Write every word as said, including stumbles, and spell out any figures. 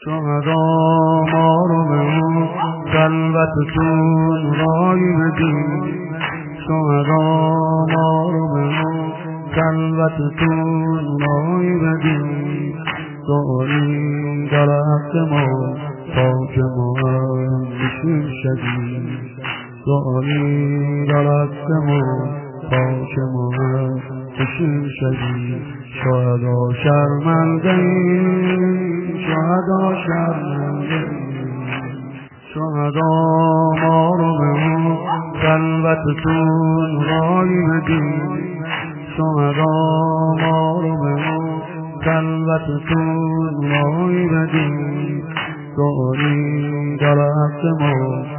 شهدا ما رو به اون خلوتتون رای بدین، شهدا ما رو به اون خلوتتون رای بدین. داری در حق ما تا که ما هم بشیم شدید، داری در حق ما تا که ما هم بشیم شدید. شهدا شرمنده ایم، شهدا شرمنده ایم، شهدا ما رو به اون خلوتتون رای بدین، شهدا ما رو به اون خلوتتون رای بدین. داری در حق ما